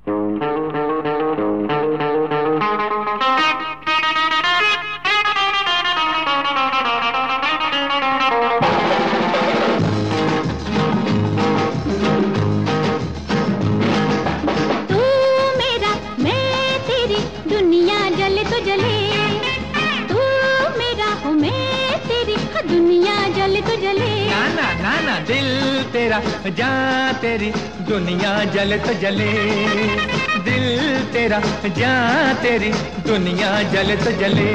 दुनिया जले तो जले। ना ना ना दिल तेरा जान तेरी दुनिया जले तो जले। दिल तेरा जान तेरी दुनिया जले तो जले।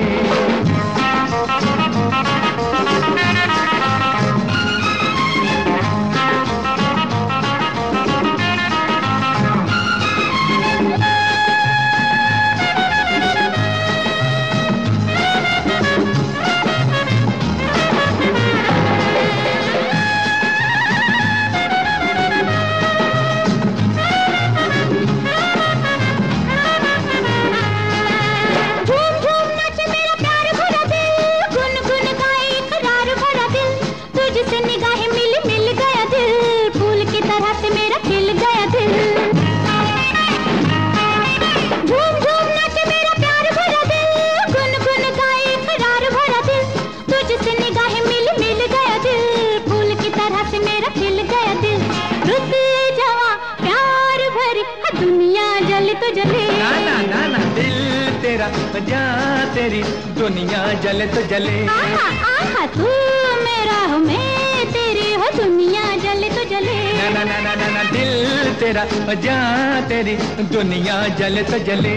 दुनिया जले तो जले। ना ना ना ना दिल तेरा जान तेरी दुनिया जले तो जले। आहा आहा तू मेरा हो मैं तेरी हो दुनिया जले तो जले। ना ना ना ना ना दिल तेरा जान तेरी दुनिया जले तो जले।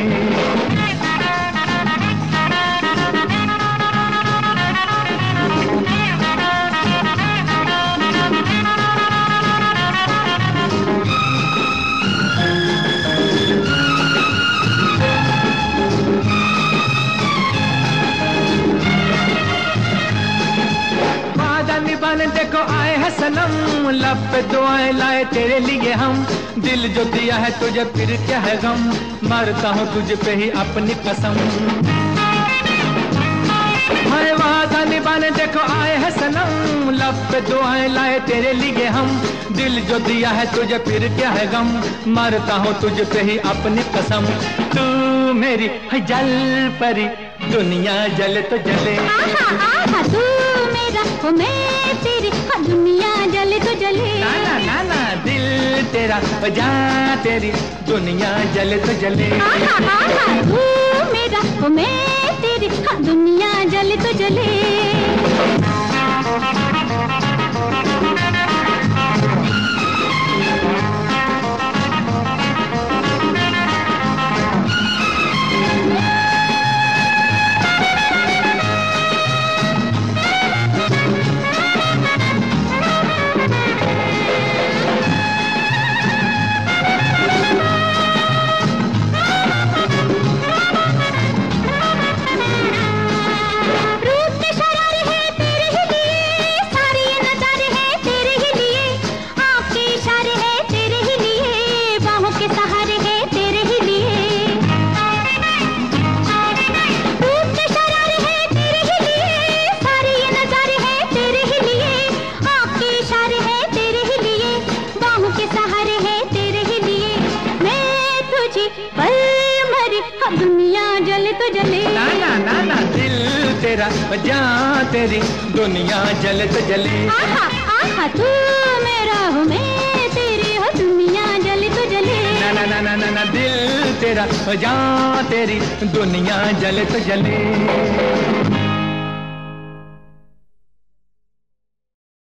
देखो आए हैं सनम लब पे दुआएं लाए तेरे लिए हम। दिल जो दिया है तुझे फिर क्या है गम, मरता हूँ तुझ पे ही अपनी कसम। मैं वादा निभाने देखो आए हैं सनम लब पे दुआएं लाए तेरे लिए हम। दिल जो दिया है तुझे फिर क्या है गम, मरता हूँ तुझ पे ही अपनी कसम। तू मेरी है जल परी दुनिया जले तो जले। आहा आहा तू मेरा हो मैं तेरी दुनिया जले तो जले। ना ना ना ना दिल तेरा जान तेरी दुनिया जले तो जले। आहा आहा तू मेरा हो मैं तेरी दुनिया जले तो जले। दुनिया जले तो जले। ना ना ना ना दिल तेरा जान तेरी दुनिया जले तो जले। आहा आहा तू मेरा हो मैं तेरी हो दुनिया जले तो जले। ना ना ना ना ना ना दिल तेरा जान तेरी दुनिया जले तो जले।